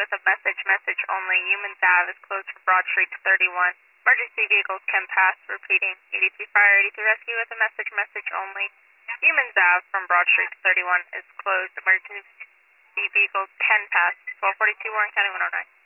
with a message only. Humans Ave is closed from Broad Street to 31. Emergency vehicles can pass. Repeating, 83 Fire, 83 Rescue with a message only. Humans Ave from Broad Street to 31 is closed. Emergency vehicles can pass. 1242 Warren County 109.